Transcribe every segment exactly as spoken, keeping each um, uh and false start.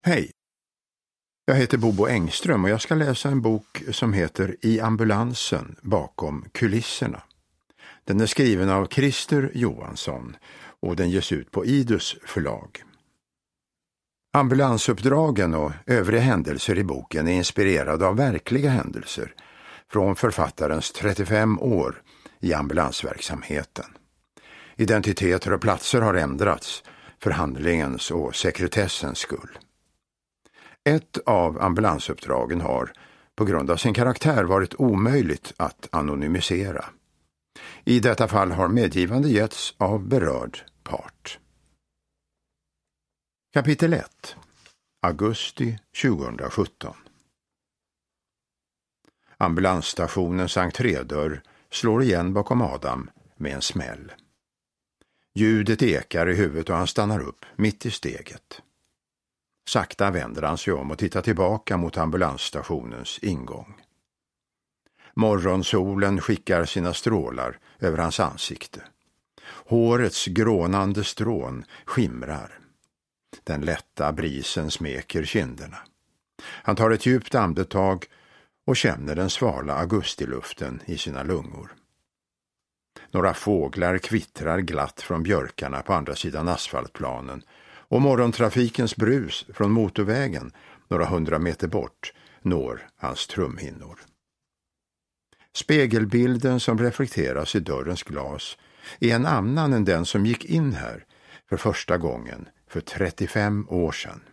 Hej, jag heter Bobo Engström och jag ska läsa en bok som heter I ambulansen bakom kulisserna. Den är skriven av Christer Johansson och den ges ut på Idus förlag. Ambulansuppdragen och övriga händelser i boken är inspirerade av verkliga händelser från författarens trettiofem år i ambulansverksamheten. Identiteter och platser har ändrats för handlingens och sekretessens skull. Ett av ambulansuppdragen har på grund av sin karaktär varit omöjligt att anonymisera. I detta fall har medgivande getts av berörd part. Kapitel ett. Augusti tjugosjutton. Ambulansstationens entrédörr slår igen bakom Adam med en smäll. Ljudet ekar i huvudet och han stannar upp mitt i steget. Sakta vänder han sig om och tittar tillbaka mot ambulansstationens ingång. Morgonsolen skickar sina strålar över hans ansikte. Hårets grånande strån skimrar. Den lätta brisen smeker kinderna. Han tar ett djupt andetag och känner den svala augustiluften i sina lungor. Några fåglar kvittrar glatt från björkarna på andra sidan asfaltplanen och morgontrafikens brus från motorvägen några hundra meter bort når hans trumhinnor. Spegelbilden som reflekteras i dörrens glas är en annan än den som gick in här för första gången för trettiofem år sedan.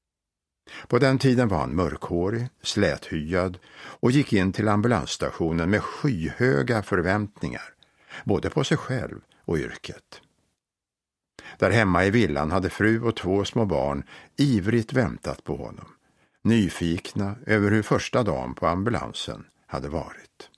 På den tiden var han mörkhårig, släthyad och gick in till ambulansstationen med skyhöga förväntningar, både på sig själv och yrket. Där hemma i villan hade fru och två små barn ivrigt väntat på honom, nyfikna över hur första dagen på ambulansen hade varit.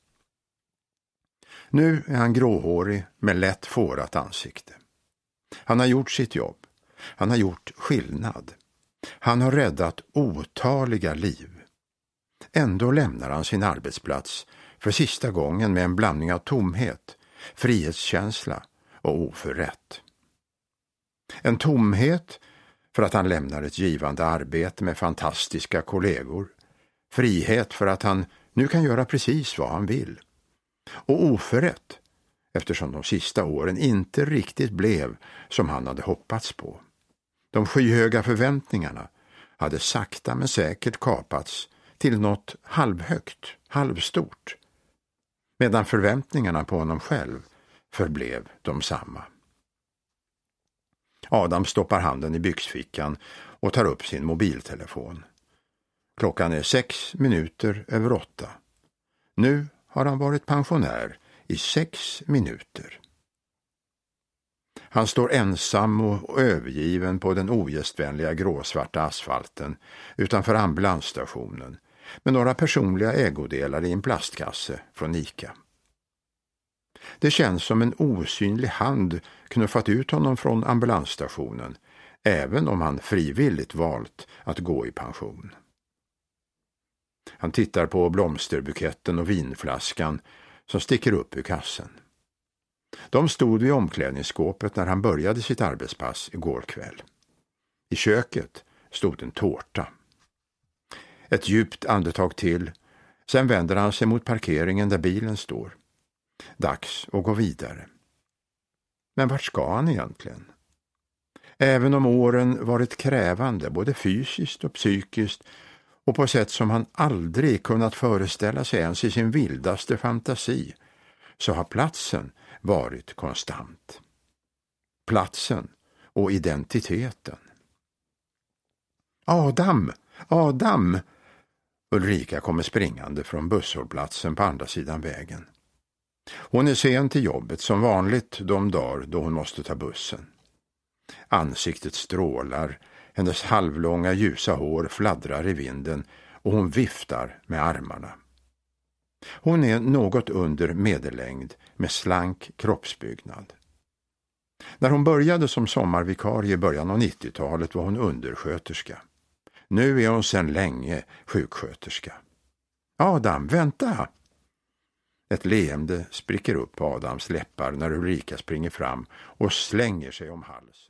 Nu är han gråhårig med lätt fårat ansikte. Han har gjort sitt jobb. Han har gjort skillnad. Han har räddat otaliga liv. Ändå lämnar han sin arbetsplats för sista gången med en blandning av tomhet, frihetskänsla och oförrätt. En tomhet för att han lämnar ett givande arbete med fantastiska kollegor. Frihet för att han nu kan göra precis vad han vill. Och oförrätt eftersom de sista åren inte riktigt blev som han hade hoppats på. De skyhöga förväntningarna hade sakta men säkert kapats till något halvhögt, halvstort. Medan förväntningarna på honom själv förblev de samma. Adam stoppar handen i byxfickan och tar upp sin mobiltelefon. Klockan är sex minuter över åtta. Nu har han varit pensionär i sex minuter. Han står ensam och övergiven på den ogästvänliga gråsvarta asfalten utanför ambulansstationen med några personliga ägodelar i en plastkasse från Ica. Det känns som en osynlig hand knuffat ut honom från ambulansstationen, även om han frivilligt valt att gå i pension. Han tittar på blomsterbuketten och vinflaskan som sticker upp ur kassen. De stod vid omklädningsskåpet när han började sitt arbetspass igår kväll. I köket stod en tårta. Ett djupt andetag till, sen vänder han sig mot parkeringen där bilen står. Dags att gå vidare. Men vart ska han egentligen? Även om åren varit krävande, både fysiskt och psykiskt, och på sätt som han aldrig kunnat föreställa sig ens i sin vildaste fantasi, så har platsen varit konstant. Platsen och identiteten. Adam! Adam! Ulrika kommer springande från busshållplatsen på andra sidan vägen. Hon är sen till jobbet som vanligt de dagar då hon måste ta bussen. Ansiktet strålar, hennes halvlånga ljusa hår fladdrar i vinden och hon viftar med armarna. Hon är något under medellängd med slank kroppsbyggnad. När hon började som sommarvikarie i början av nittiotalet var hon undersköterska. Nu är hon sedan länge sjuksköterska. Adam, vänta! Ett leende spricker upp på Adams läppar när Ulrika springer fram och slänger sig om halsen.